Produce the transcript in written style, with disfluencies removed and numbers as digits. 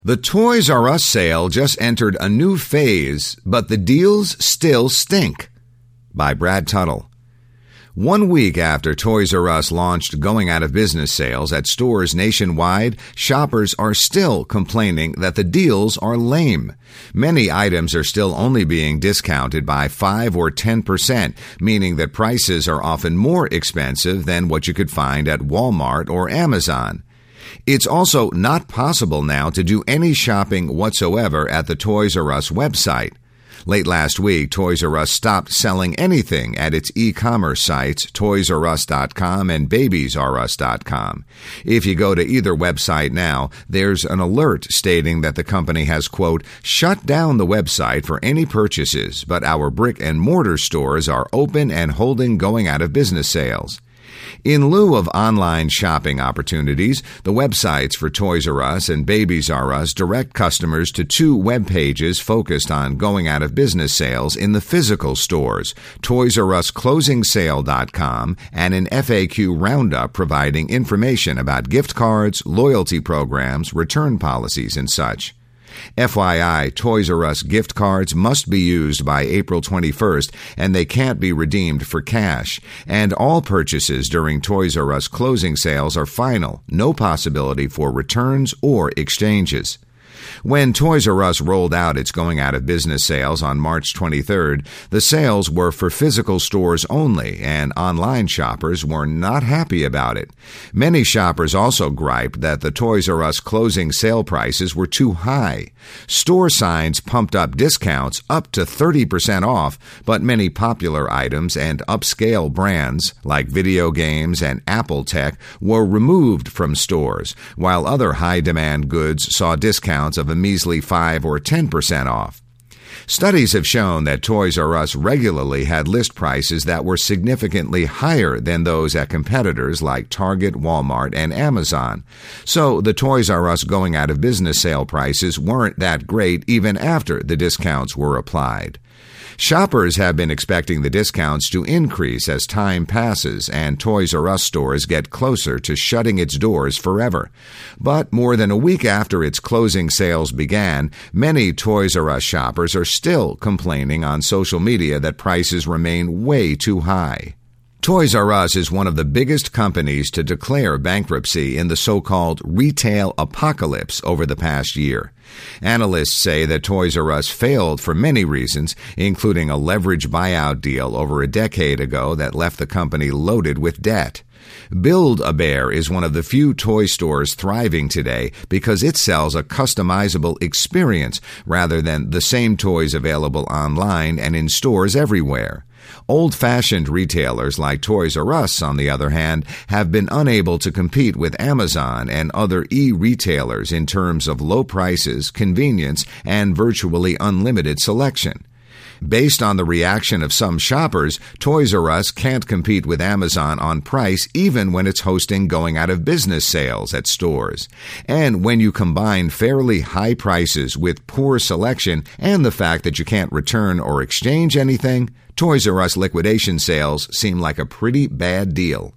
The Toys R Us sale just entered a new phase, but the deals still stink. By Brad Tuttle. 1 week after Toys R Us launched going-out-of-business sales at stores nationwide, shoppers are still complaining that the deals are lame. Many items are still only being discounted by 5 or 10%, meaning that prices are often more expensive than what you could find at Walmart or Amazon. It's also not possible now to do any shopping whatsoever at the Toys R Us website. Late last week, Toys R Us stopped selling anything at its e-commerce sites, toysrus.com and babiesrus.com. If you go to either website now, there's an alert stating that the company has, quote, shut down the website for any purchases, but our brick-and-mortar stores are open and holding going-out-of-business sales. In lieu of online shopping opportunities, the websites for Toys R Us and Babies R Us direct customers to 2 web pages focused on going-out-of-business sales in the physical stores, ToysRUsClosingSale.com, and an FAQ roundup providing information about gift cards, loyalty programs, return policies, and such. FYI, Toys R Us gift cards must be used by April 21st, and they can't be redeemed for cash. And all purchases during Toys R Us closing sales are final, no possibility for returns or exchanges. When Toys R Us rolled out its going-out-of-business sales on March 23rd, the sales were for physical stores only, and online shoppers were not happy about it. Many shoppers also griped that the Toys R Us closing sale prices were too high. Store signs pumped up discounts up to 30% off, but many popular items and upscale brands, like video games and Apple tech, were removed from stores, while other high-demand goods saw discounts of a measly 5 or 10% off. Studies have shown that Toys R Us regularly had list prices that were significantly higher than those at competitors like Target, Walmart, and Amazon. So the Toys R Us going-out-of-business sale prices weren't that great even after the discounts were applied. Shoppers have been expecting the discounts to increase as time passes and Toys R Us stores get closer to shutting its doors forever. But more than a week after its closing sales began, many Toys R Us shoppers are still complaining on social media that prices remain way too high. Toys R Us is one of the biggest companies to declare bankruptcy in the so-called retail apocalypse over the past year. Analysts say that Toys R Us failed for many reasons, including a leverage buyout deal over a decade ago that left the company loaded with debt. Build-A-Bear is one of the few toy stores thriving today because it sells a customizable experience rather than the same toys available online and in stores everywhere. Old-fashioned retailers like Toys R Us, on the other hand, have been unable to compete with Amazon and other e-retailers in terms of low prices, convenience, and virtually unlimited selection. Based on the reaction of some shoppers, Toys R Us can't compete with Amazon on price even when it's hosting going-out-of-business sales at stores. And when you combine fairly high prices with poor selection and the fact that you can't return or exchange anything, Toys R Us liquidation sales seem like a pretty bad deal.